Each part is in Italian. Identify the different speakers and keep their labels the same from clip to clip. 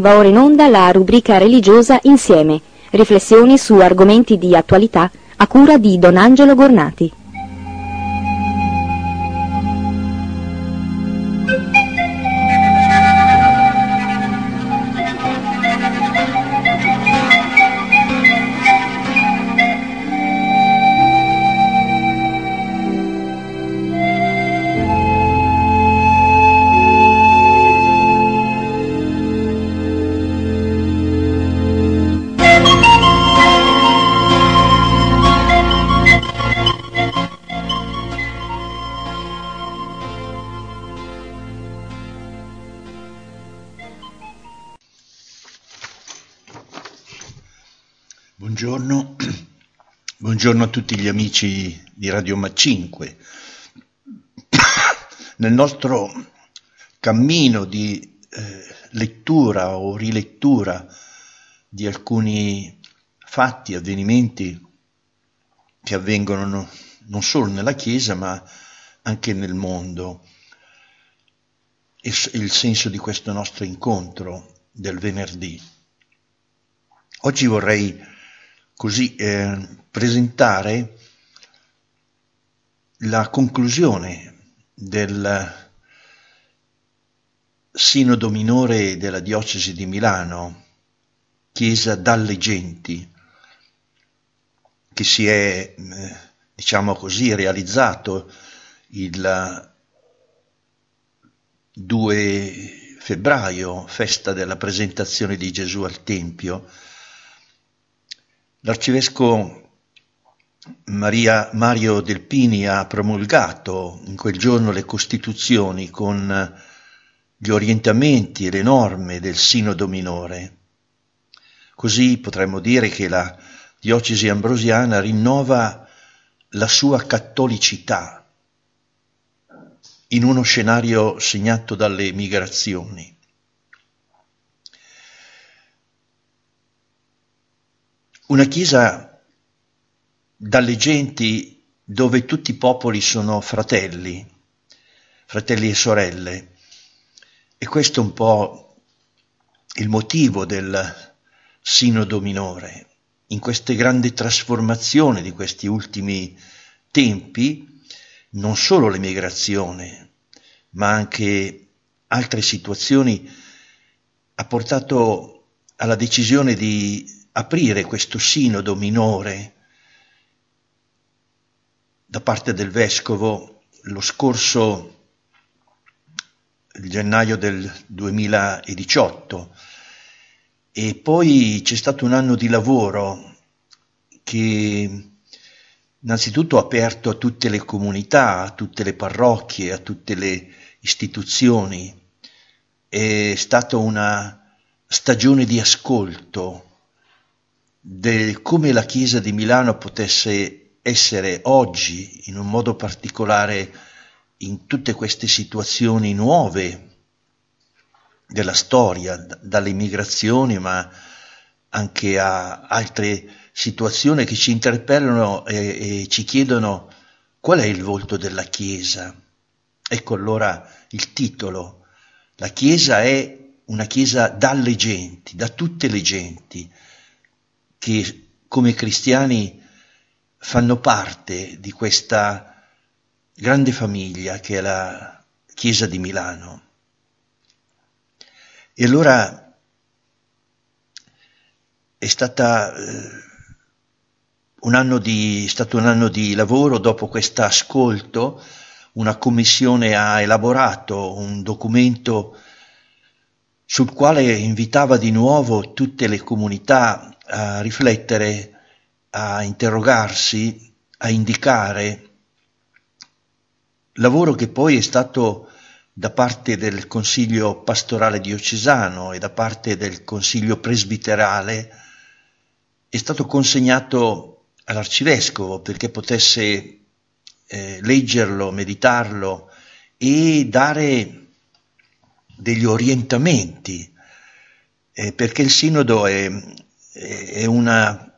Speaker 1: Va ora in onda la rubrica religiosa Insieme, riflessioni su argomenti di attualità a cura di Don Angelo Gornati.
Speaker 2: Buongiorno a tutti gli amici di Radio Ma5. Nel nostro cammino di lettura o rilettura di alcuni fatti, avvenimenti che avvengono non solo nella Chiesa ma anche nel mondo, il senso di questo nostro incontro del venerdì. Oggi vorrei così presentare la conclusione del Sinodo Minore della Diocesi di Milano, Chiesa dalle Genti, che si è, diciamo così, realizzato il 2 febbraio, festa della presentazione di Gesù al Tempio. L'arcivescovo Mario Delpini ha promulgato in quel giorno le Costituzioni con gli orientamenti e le norme del Sinodo Minore. Così potremmo dire che la diocesi ambrosiana rinnova la sua cattolicità in uno scenario segnato dalle migrazioni. Una Chiesa dalle genti dove tutti i popoli sono fratelli e sorelle. E questo è un po' il motivo del Sinodo Minore. In queste grandi trasformazioni di questi ultimi tempi, non solo l'emigrazione, ma anche altre situazioni, ha portato alla decisione di aprire questo Sinodo Minore da parte del Vescovo lo scorso gennaio del 2018, e poi c'è stato un anno di lavoro che innanzitutto ha aperto a tutte le comunità, a tutte le parrocchie, a tutte le istituzioni. È stata una stagione di ascolto di come la Chiesa di Milano potesse essere oggi, in un modo particolare, in tutte queste situazioni nuove della storia, dalle migrazioni, ma anche a altre situazioni che ci interpellano e ci chiedono qual è il volto della Chiesa. Ecco allora il titolo: la Chiesa è una Chiesa dalle genti, da tutte le genti, che come cristiani fanno parte di questa grande famiglia che è la Chiesa di Milano. E allora è stato un anno di lavoro. Dopo questo ascolto, una commissione ha elaborato un documento sul quale invitava di nuovo tutte le comunità a riflettere, a interrogarsi, a indicare, lavoro che poi è stato da parte del Consiglio Pastorale Diocesano e da parte del Consiglio Presbiterale, è stato consegnato all'Arcivescovo perché potesse leggerlo, meditarlo e dare degli orientamenti, perché il Sinodo è un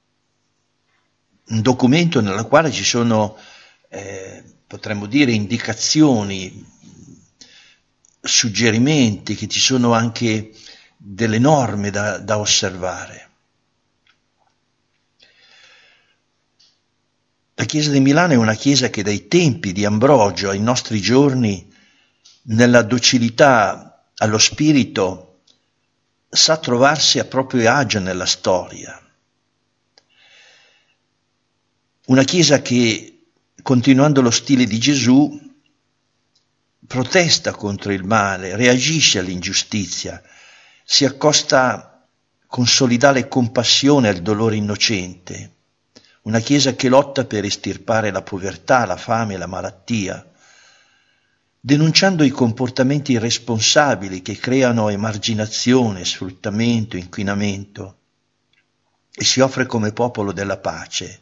Speaker 2: documento nel quale ci sono, potremmo dire, indicazioni, suggerimenti, che ci sono anche delle norme da osservare. La Chiesa di Milano è una Chiesa che dai tempi di Ambrogio ai nostri giorni, nella docilità allo spirito, sa trovarsi a proprio agio nella storia. Una Chiesa che, continuando lo stile di Gesù, protesta contro il male, reagisce all'ingiustizia, si accosta con solidale compassione al dolore innocente. Una Chiesa che lotta per estirpare la povertà, la fame, la malattia, denunciando i comportamenti irresponsabili che creano emarginazione, sfruttamento, inquinamento, e si offre come popolo della pace.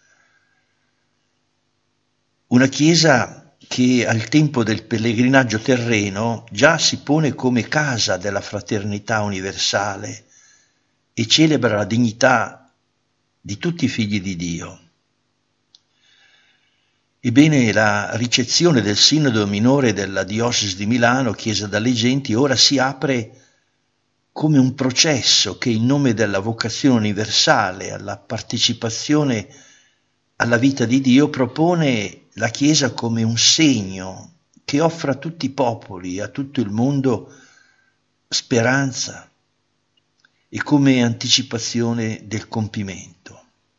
Speaker 2: Una Chiesa che al tempo del pellegrinaggio terreno già si pone come casa della fraternità universale e celebra la dignità di tutti i figli di Dio. Ebbene, la ricezione del Sinodo minore della Diocesi di Milano, Chiesa dalle Genti, ora si apre come un processo che in nome della vocazione universale, alla partecipazione alla vita di Dio, propone la Chiesa come un segno che offre a tutti i popoli, a tutto il mondo, speranza e come anticipazione del compimento.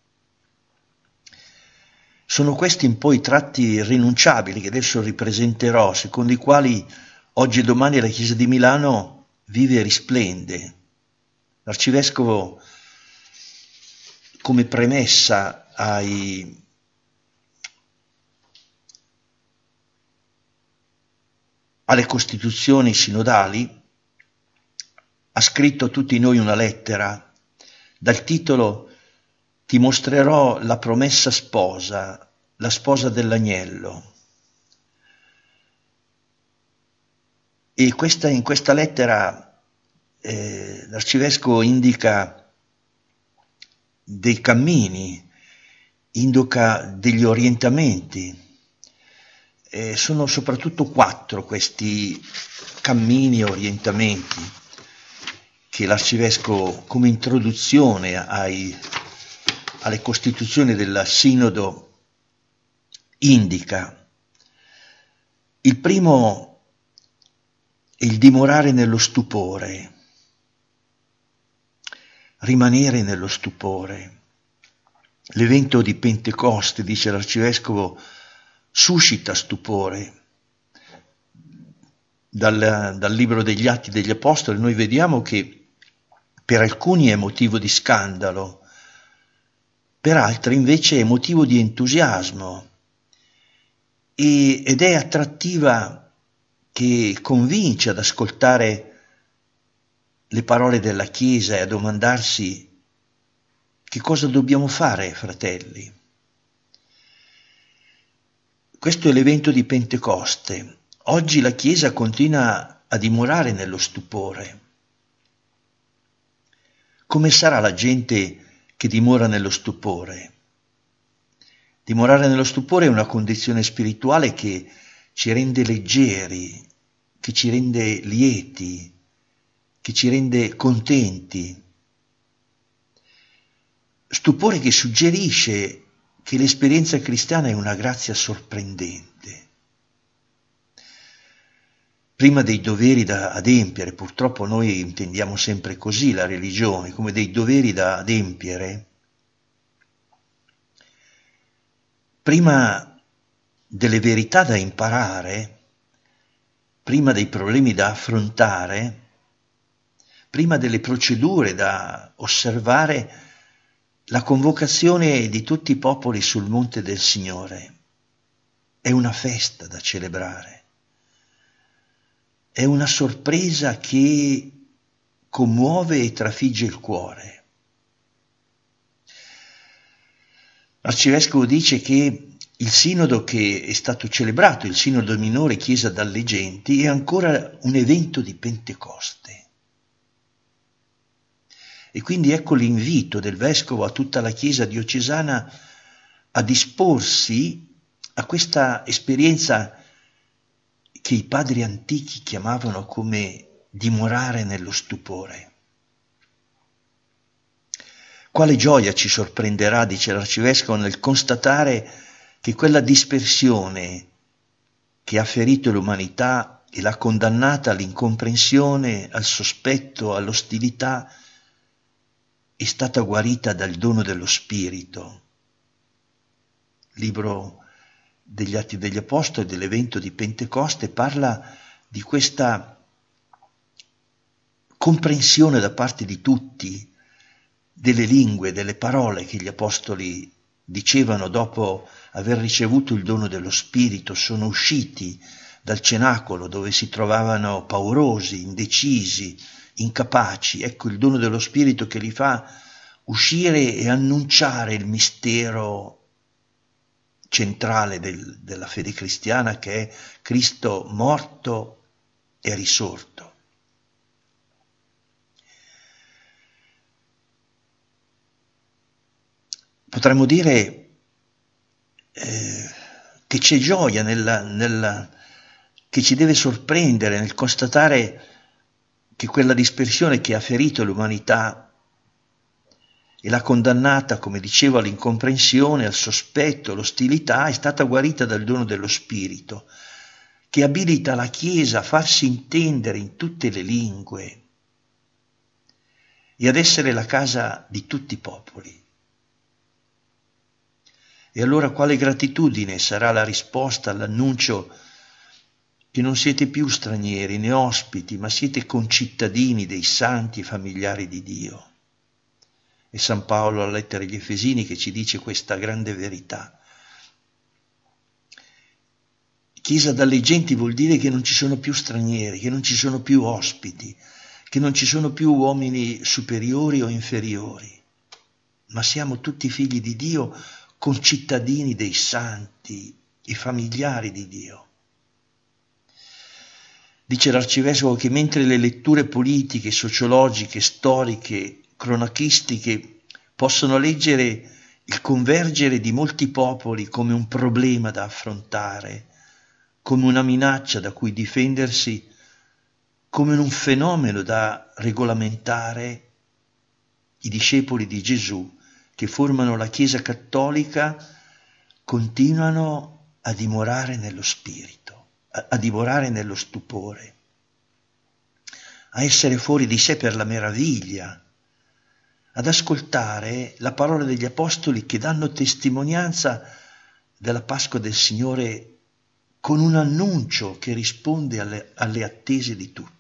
Speaker 2: Sono questi un po' i tratti irrinunciabili che adesso ripresenterò, secondo i quali oggi e domani la Chiesa di Milano vive e risplende. L'arcivescovo, come premessa alle costituzioni sinodali, ha scritto a tutti noi una lettera dal titolo «Ti mostrerò la promessa sposa, la sposa dell'agnello». E in questa lettera l'arcivescovo indica dei cammini, indica degli orientamenti. Sono soprattutto 4 questi cammini e orientamenti che l'arcivescovo, come introduzione alle costituzioni del Sinodo, indica. Il primo è il dimorare nello stupore, rimanere nello stupore. L'evento di Pentecoste, dice l'arcivescovo, suscita stupore. Dal libro degli Atti degli Apostoli noi vediamo che per alcuni è motivo di scandalo, per altri invece è motivo di entusiasmo ed è attrattiva, che convince ad ascoltare le parole della Chiesa e a domandarsi che cosa dobbiamo fare, fratelli. Questo è l'evento di Pentecoste. Oggi la Chiesa continua a dimorare nello stupore. Come sarà la gente che dimora nello stupore? Dimorare nello stupore è una condizione spirituale che ci rende leggeri, che ci rende lieti, che ci rende contenti. Stupore che suggerisce che l'esperienza cristiana è una grazia sorprendente. Prima dei doveri da adempiere, purtroppo noi intendiamo sempre così la religione, come dei doveri da adempiere, prima delle verità da imparare, prima dei problemi da affrontare, prima delle procedure da osservare, la convocazione di tutti i popoli sul monte del Signore è una festa da celebrare, è una sorpresa che commuove e trafigge il cuore. L'arcivescovo dice che il sinodo che è stato celebrato, il sinodo minore Chiesa dalle Genti, è ancora un evento di Pentecoste. E quindi ecco l'invito del vescovo a tutta la Chiesa diocesana a disporsi a questa esperienza che i padri antichi chiamavano come dimorare nello stupore. Quale gioia ci sorprenderà, dice l'Arcivescovo, nel constatare che quella dispersione che ha ferito l'umanità e l'ha condannata all'incomprensione, al sospetto, all'ostilità, è stata guarita dal dono dello Spirito. Libro degli Atti degli Apostoli, dell'evento di Pentecoste, parla di questa comprensione da parte di tutti delle lingue, delle parole che gli Apostoli dicevano dopo aver ricevuto il dono dello Spirito. Sono usciti dal cenacolo dove si trovavano paurosi, indecisi, incapaci. Ecco il dono dello Spirito che li fa uscire e annunciare il mistero centrale della fede cristiana, che è Cristo morto e risorto. Potremmo dire che c'è gioia che ci deve sorprendere nel constatare che quella dispersione che ha ferito l'umanità e l'ha condannata, come dicevo, all'incomprensione, al sospetto, all'ostilità, è stata guarita dal dono dello Spirito, che abilita la Chiesa a farsi intendere in tutte le lingue e ad essere la casa di tutti i popoli. E allora quale gratitudine sarà la risposta all'annuncio che non siete più stranieri né ospiti, ma siete concittadini dei santi e familiari di Dio. E San Paolo alla lettera agli Efesini che ci dice questa grande verità. Chiesa dalle genti vuol dire che non ci sono più stranieri, che non ci sono più ospiti, che non ci sono più uomini superiori o inferiori, ma siamo tutti figli di Dio, concittadini dei santi, i familiari di Dio. Dice l'Arcivescovo che mentre le letture politiche, sociologiche, storiche, cronachistiche possono leggere il convergere di molti popoli come un problema da affrontare, come una minaccia da cui difendersi, come un fenomeno da regolamentare, i discepoli di Gesù che formano la Chiesa cattolica continuano a dimorare nello spirito, a dimorare nello stupore, a essere fuori di sé per la meraviglia, ad ascoltare la parola degli Apostoli che danno testimonianza della Pasqua del Signore con un annuncio che risponde alle attese di tutti.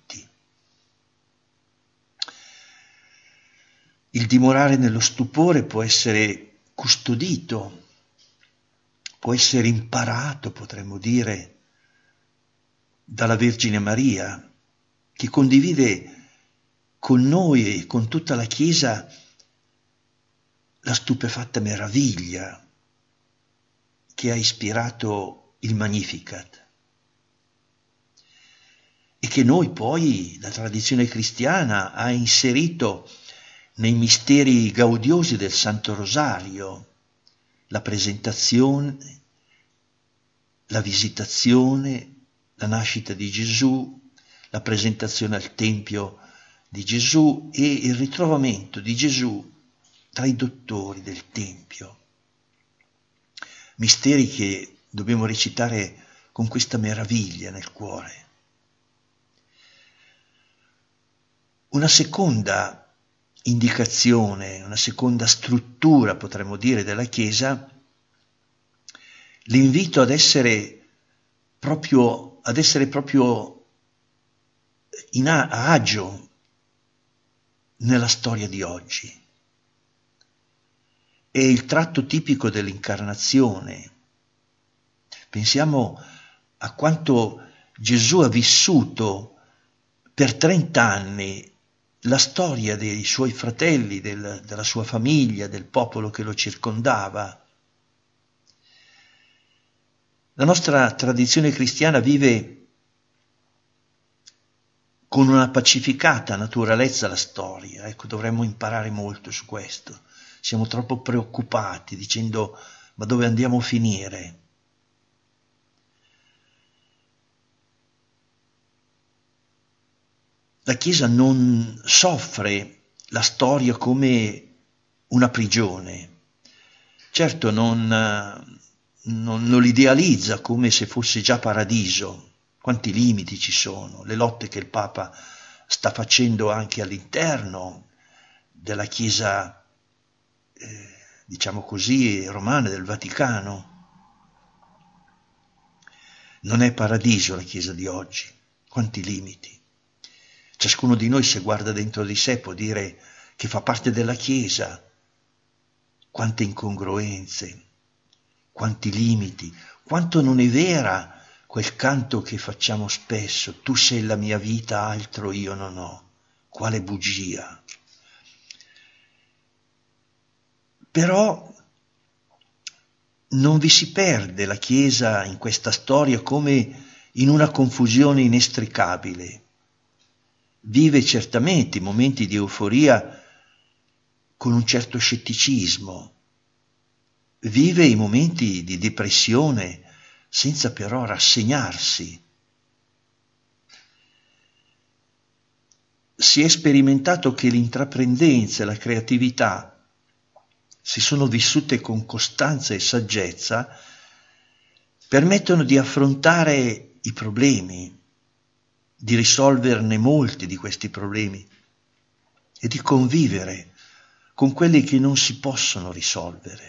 Speaker 2: Il dimorare nello stupore può essere custodito, può essere imparato, potremmo dire, dalla Vergine Maria, che condivide con noi e con tutta la Chiesa la stupefatta meraviglia che ha ispirato il Magnificat e che noi poi, la tradizione cristiana, ha inserito nei misteri gaudiosi del Santo Rosario, la presentazione, la visitazione, la nascita di Gesù, la presentazione al Tempio di Gesù e il ritrovamento di Gesù tra i dottori del Tempio. Misteri che dobbiamo recitare con questa meraviglia nel cuore. Una seconda indicazione, una seconda struttura, potremmo dire, della Chiesa, l'invito ad essere proprio a agio nella storia di oggi. È il tratto tipico dell'incarnazione. Pensiamo a quanto Gesù ha vissuto per 30 anni la storia dei suoi fratelli, della sua famiglia, del popolo che lo circondava. La nostra tradizione cristiana vive con una pacificata naturalezza la storia. Ecco, dovremmo imparare molto su questo. Siamo troppo preoccupati dicendo ma dove andiamo a finire? la Chiesa non soffre la storia come una prigione. Certo non l'idealizza come se fosse già paradiso. Quanti limiti ci sono, le lotte che il Papa sta facendo anche all'interno della Chiesa, diciamo così, romana, del Vaticano. Non è paradiso la Chiesa di oggi, quanti limiti. Ciascuno di noi, se guarda dentro di sé, può dire che fa parte della Chiesa, quante incongruenze, quanti limiti, quanto non è vera quel canto che facciamo spesso: tu sei la mia vita, altro io non ho. Quale bugia. Però non vi si perde la Chiesa in questa storia come in una confusione inestricabile. Vive certamente i momenti di euforia con un certo scetticismo, vive i momenti di depressione senza però rassegnarsi. Si è sperimentato che l'intraprendenza e la creatività, se sono vissute con costanza e saggezza, permettono di affrontare i problemi, di risolverne molti di questi problemi e di convivere con quelli che non si possono risolvere.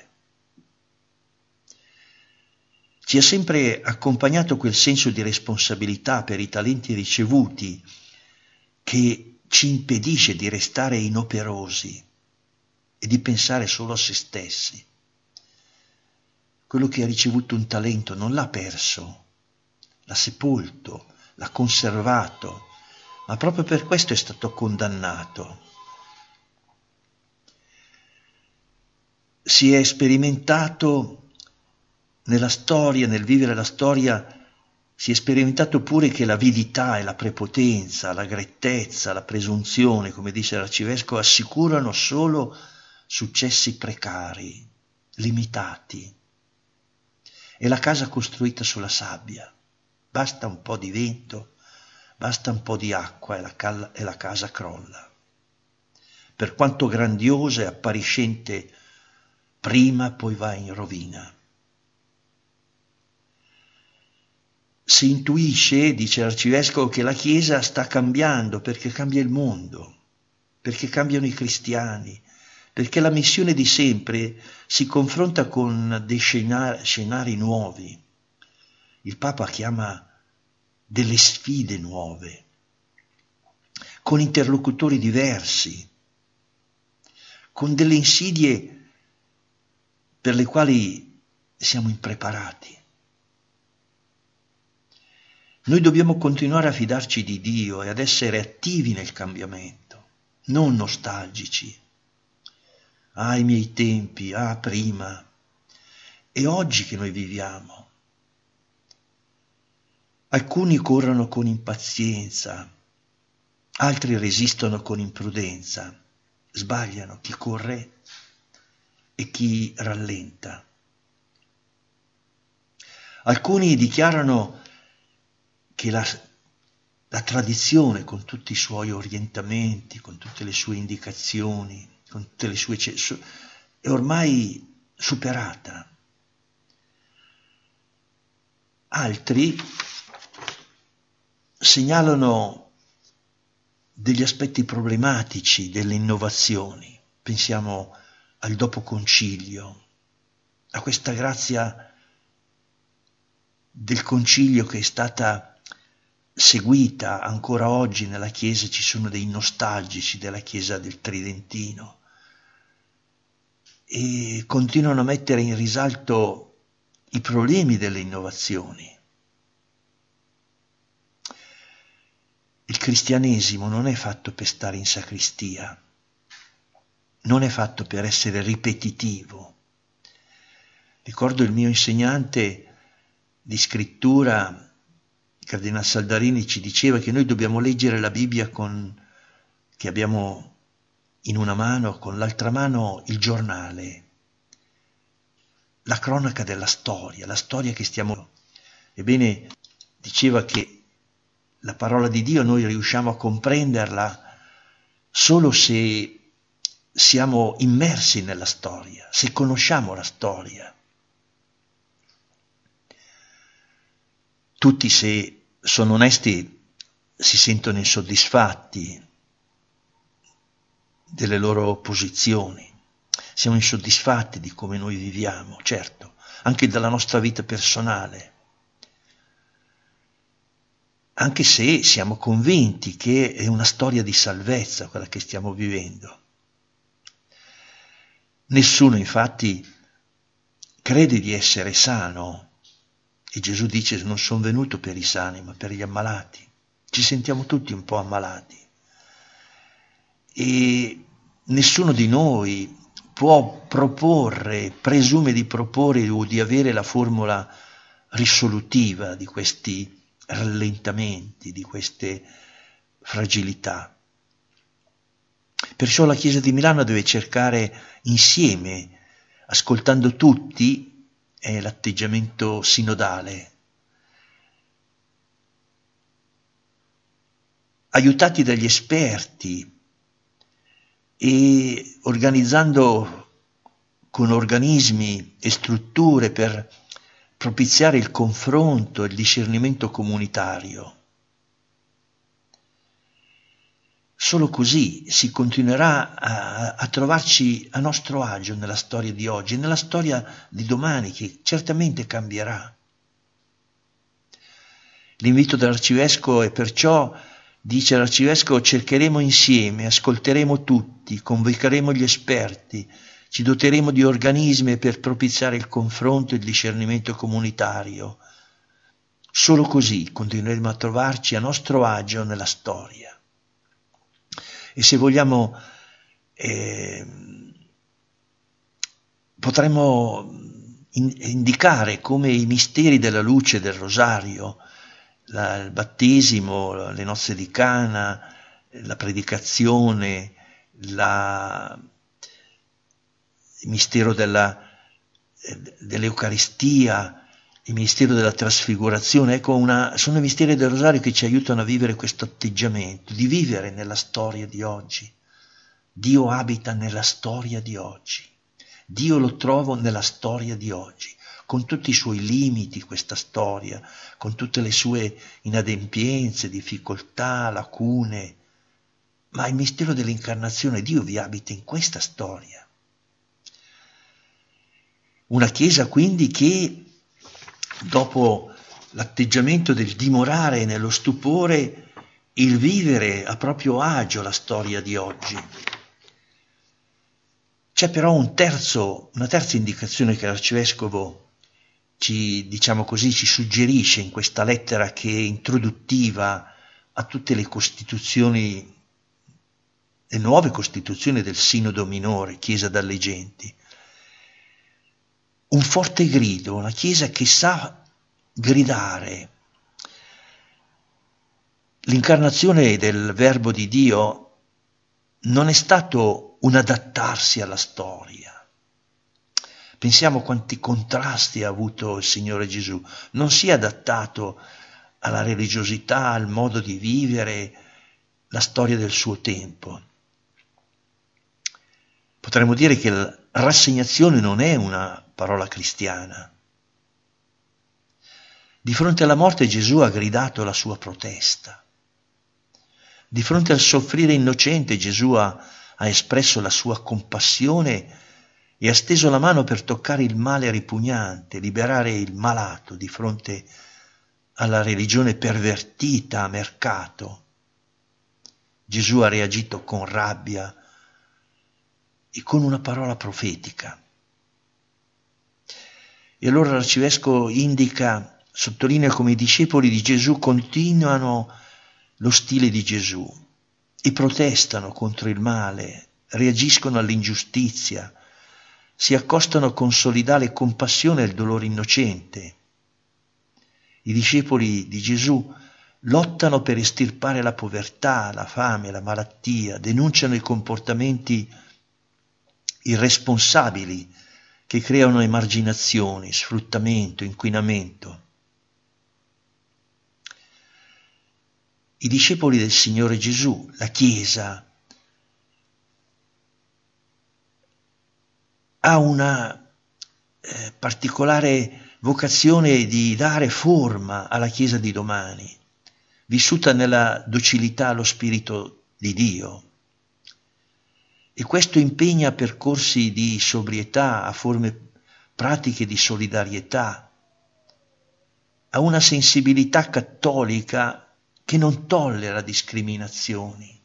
Speaker 2: Ci ha sempre accompagnato quel senso di responsabilità per i talenti ricevuti che ci impedisce di restare inoperosi e di pensare solo a se stessi. Quello che ha ricevuto un talento non l'ha perso, l'ha sepolto, l'ha conservato, ma proprio per questo è stato condannato. Si è sperimentato nella storia, nel vivere la storia, si è sperimentato pure che l'avidità e la prepotenza, la grettezza, la presunzione, come dice l'arcivescovo, assicurano solo successi precari, limitati. È la casa costruita sulla sabbia. Basta un po' di vento, basta un po' di acqua e la casa crolla. Per quanto grandiosa e appariscente prima, poi va in rovina. Si intuisce, dice l'arcivescovo, che la Chiesa sta cambiando perché cambia il mondo, perché cambiano i cristiani, perché la missione di sempre si confronta con dei scenari nuovi. Il Papa chiama delle sfide nuove, con interlocutori diversi, con delle insidie per le quali siamo impreparati. Noi dobbiamo continuare a fidarci di Dio e ad essere attivi nel cambiamento, non nostalgici. Ah, i miei tempi, ah, prima. È oggi che noi viviamo. Alcuni corrono con impazienza, altri resistono con imprudenza. Sbagliano chi corre e chi rallenta. Alcuni dichiarano che la tradizione, con tutti i suoi orientamenti, con tutte le sue indicazioni, con tutte le sue è ormai superata. Altri segnalano degli aspetti problematici delle innovazioni. Pensiamo al dopo concilio, a questa grazia del concilio che è stata seguita ancora oggi nella Chiesa. Ci sono dei nostalgici della Chiesa del Tridentino e continuano a mettere in risalto i problemi delle innovazioni. Il cristianesimo non è fatto per stare in sacrestia, non è fatto per essere ripetitivo. Ricordo il mio insegnante di scrittura, il Cardinal Saldarini, ci diceva che noi dobbiamo leggere la Bibbia che abbiamo in una mano, con l'altra mano il giornale, la cronaca della storia, la storia che stiamo. Ebbene, diceva che la parola di Dio noi riusciamo a comprenderla solo se siamo immersi nella storia, se conosciamo la storia. Tutti, se sono onesti, si sentono insoddisfatti delle loro posizioni, siamo insoddisfatti di come noi viviamo, certo, anche della nostra vita personale, anche se siamo convinti che è una storia di salvezza quella che stiamo vivendo. Nessuno infatti crede di essere sano, e Gesù dice: non sono venuto per i sani ma per gli ammalati. Ci sentiamo tutti un po' ammalati e nessuno di noi può proporre, presume di proporre o di avere la formula risolutiva di questi rallentamenti, di queste fragilità. Perciò la Chiesa di Milano deve cercare insieme, ascoltando tutti, è l'atteggiamento sinodale, aiutati dagli esperti e organizzando con organismi e strutture per propiziare il confronto e il discernimento comunitario. Solo così si continuerà a trovarci a nostro agio nella storia di oggi, nella storia di domani, che certamente cambierà. L'invito dell'Arcivescovo è perciò, dice l'Arcivescovo: cercheremo insieme, ascolteremo tutti, convocheremo gli esperti, ci doteremo di organismi per propiziare il confronto e il discernimento comunitario. Solo così continueremo a trovarci a nostro agio nella storia. E se vogliamo, potremmo indicare come i misteri della luce del rosario, il battesimo, le nozze di Cana, la predicazione, il mistero dell'Eucaristia, il mistero della trasfigurazione, ecco, sono i misteri del rosario che ci aiutano a vivere questo atteggiamento, di vivere nella storia di oggi. Dio abita nella storia di oggi. Dio lo trovo nella storia di oggi, con tutti i suoi limiti, questa storia, con tutte le sue inadempienze, difficoltà, lacune. Ma il mistero dell'incarnazione, Dio vi abita in questa storia. Una Chiesa quindi che, dopo l'atteggiamento del dimorare nello stupore, il vivere a proprio agio la storia di oggi. C'è però una terza indicazione che l'Arcivescovo ci suggerisce in questa lettera, che è introduttiva a tutte le costituzioni, le nuove costituzioni del Sinodo Minore, Chiesa dalle Genti. Un forte grido, una Chiesa che sa gridare. L'incarnazione del Verbo di Dio non è stato un adattarsi alla storia. Pensiamo quanti contrasti ha avuto il Signore Gesù. Non si è adattato alla religiosità, al modo di vivere la storia del suo tempo. Potremmo dire che la rassegnazione non è una parola cristiana. Di fronte alla morte Gesù ha gridato la sua protesta. Di fronte al soffrire innocente Gesù ha espresso la sua compassione e ha steso la mano per toccare il male ripugnante, liberare il malato di fronte alla religione pervertita a mercato. Gesù ha reagito con rabbia e con una parola profetica. E allora l'Arcivescovo sottolinea come i discepoli di Gesù continuano lo stile di Gesù e protestano contro il male, reagiscono all'ingiustizia, si accostano con solidale compassione al dolore innocente. I discepoli di Gesù lottano per estirpare la povertà, la fame, la malattia, denunciano i comportamenti irresponsabili che creano emarginazioni, sfruttamento, inquinamento. i discepoli del Signore Gesù, la Chiesa, ha una particolare vocazione di dare forma alla Chiesa di domani, vissuta nella docilità allo Spirito di Dio. E questo impegna percorsi di sobrietà, a forme pratiche di solidarietà, a una sensibilità cattolica che non tollera discriminazioni.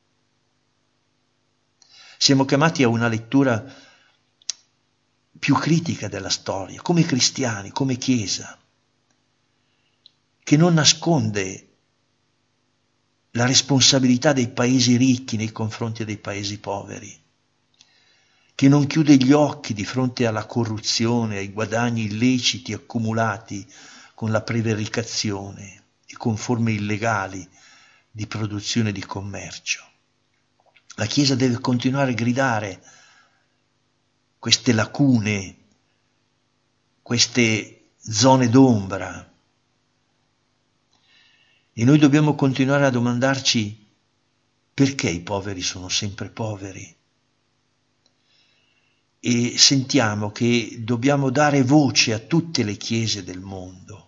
Speaker 2: Siamo chiamati a una lettura più critica della storia, come cristiani, come Chiesa, che non nasconde la responsabilità dei paesi ricchi nei confronti dei paesi poveri, che non chiude gli occhi di fronte alla corruzione, ai guadagni illeciti accumulati con la prevaricazione e con forme illegali di produzione e di commercio. La Chiesa deve continuare a gridare queste lacune, queste zone d'ombra. E noi dobbiamo continuare a domandarci perché i poveri sono sempre poveri. E sentiamo che dobbiamo dare voce a tutte le chiese del mondo.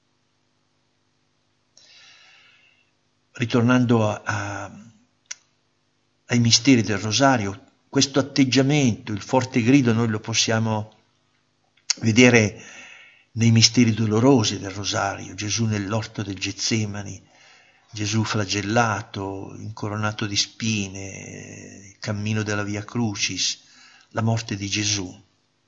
Speaker 2: Ritornando ai misteri del Rosario, questo atteggiamento, il forte grido, noi lo possiamo vedere nei misteri dolorosi del Rosario, Gesù nell'orto del Getsemani, Gesù flagellato, incoronato di spine, il cammino della Via Crucis, la morte di Gesù.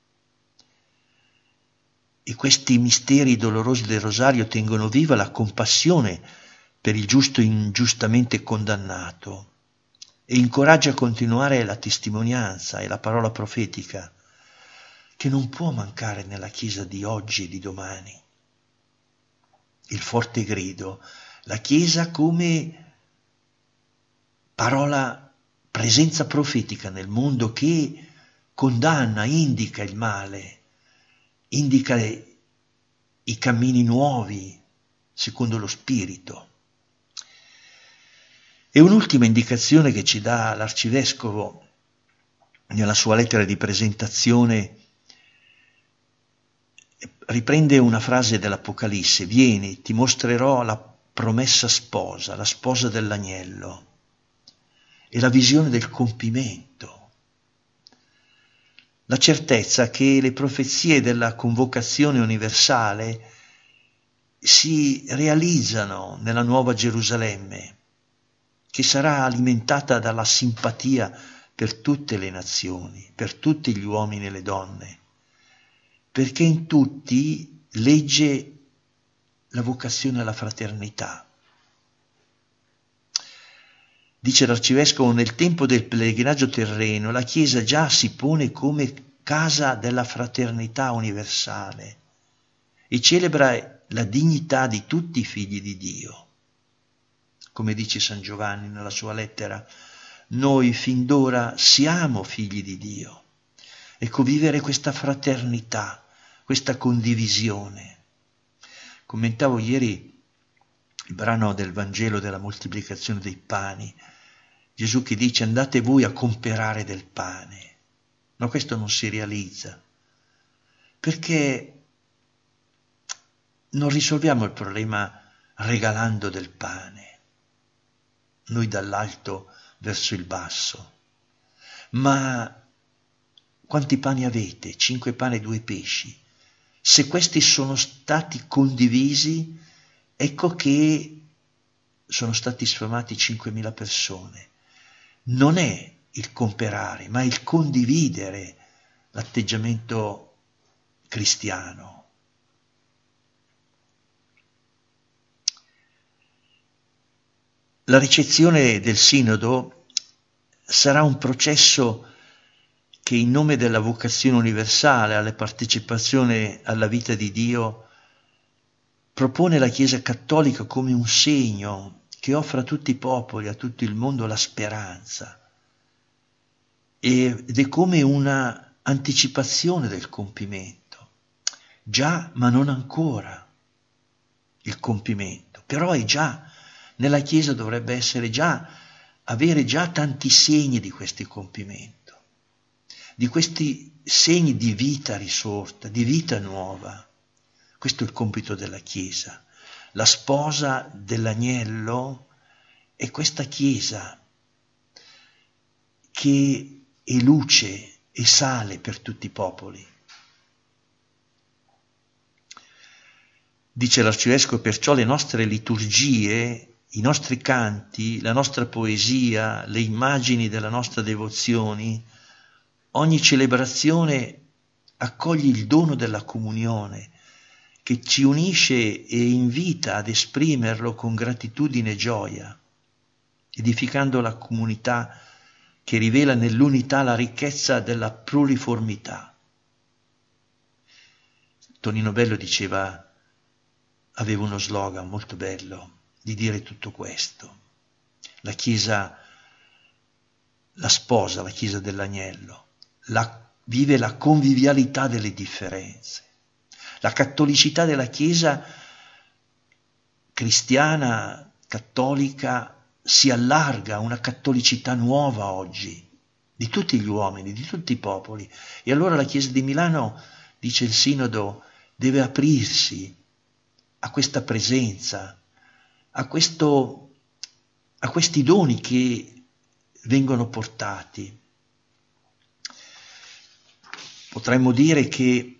Speaker 2: E questi misteri dolorosi del Rosario tengono viva la compassione per il giusto ingiustamente condannato e incoraggia a continuare la testimonianza e la parola profetica che non può mancare nella Chiesa di oggi e di domani. Il forte grido, la Chiesa come parola, presenza profetica nel mondo che condanna, indica il male, indica i cammini nuovi secondo lo Spirito. E un'ultima indicazione che ci dà l'Arcivescovo nella sua lettera di presentazione riprende una frase dell'Apocalisse: vieni, ti mostrerò la promessa sposa, la sposa dell'agnello, e la visione del compimento. La certezza che le profezie della convocazione universale si realizzano nella Nuova Gerusalemme, che sarà alimentata dalla simpatia per tutte le nazioni, per tutti gli uomini e le donne, perché in tutti legge la vocazione alla fraternità. Dice l'Arcivescovo, nel tempo del pellegrinaggio terreno la Chiesa già si pone come casa della fraternità universale e celebra la dignità di tutti i figli di Dio. Come dice San Giovanni nella sua lettera, noi fin d'ora siamo figli di Dio. Ecco, vivere questa fraternità, questa condivisione. Commentavo ieri il brano del Vangelo della moltiplicazione dei pani, Gesù che dice andate voi a comperare del pane, ma questo non si realizza, perché non risolviamo il problema regalando del pane, noi dall'alto verso il basso, ma quanti pani avete? 5 pani e 2 pesci. Se questi sono stati condivisi, ecco che sono stati sfamati 5.000 persone. Non è il comperare, ma il condividere l'atteggiamento cristiano. La ricezione del Sinodo sarà un processo che in nome della vocazione universale, alla partecipazione alla vita di Dio, propone la Chiesa Cattolica come un segno che offre a tutti i popoli, a tutto il mondo la speranza, ed è come una anticipazione del compimento. Già, ma non ancora il compimento, però è già, nella Chiesa dovrebbe avere già tanti segni di questo compimento, di questi segni di vita risorta, di vita nuova. Questo è il compito della Chiesa. La sposa dell'agnello è questa Chiesa che è luce e sale per tutti i popoli. Dice l'Arcivescovo, perciò le nostre liturgie, i nostri canti, la nostra poesia, le immagini della nostra devozione, ogni celebrazione accoglie il dono della comunione che ci unisce e invita ad esprimerlo con gratitudine e gioia, edificando la comunità che rivela nell'unità la ricchezza della pluriformità. Tonino Bello aveva uno slogan molto bello di dire tutto questo. La Chiesa, la sposa, la Chiesa dell'agnello, vive la convivialità delle differenze. La cattolicità della Chiesa cristiana, cattolica, si allarga a una cattolicità nuova oggi, di tutti gli uomini, di tutti i popoli. E allora la Chiesa di Milano, dice il Sinodo, deve aprirsi a questa presenza, a questi doni che vengono portati. Potremmo dire che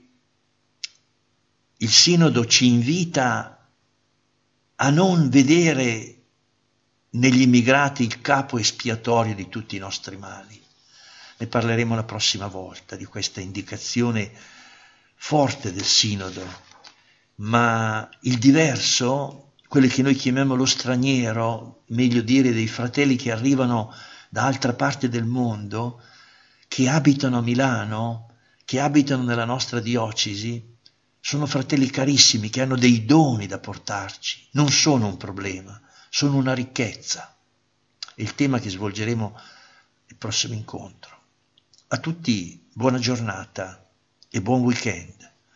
Speaker 2: il Sinodo ci invita a non vedere negli immigrati il capo espiatorio di tutti i nostri mali. Ne parleremo la prossima volta, di questa indicazione forte del Sinodo. Ma il diverso, quello che noi chiamiamo lo straniero, meglio dire dei fratelli che arrivano da altra parte del mondo, che abitano a Milano, che abitano nella nostra diocesi, sono fratelli carissimi che hanno dei doni da portarci, non sono un problema, sono una ricchezza. È il tema che svolgeremo il prossimo incontro. A tutti buona giornata e buon weekend.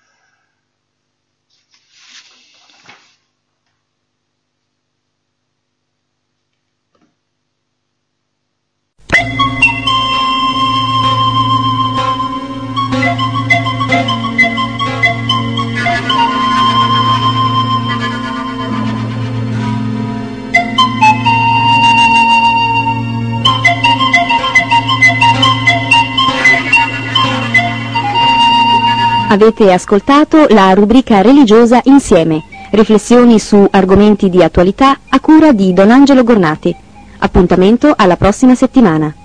Speaker 1: Avete ascoltato la rubrica religiosa Insieme, riflessioni su argomenti di attualità a cura di Don Angelo Gornati. Appuntamento alla prossima settimana.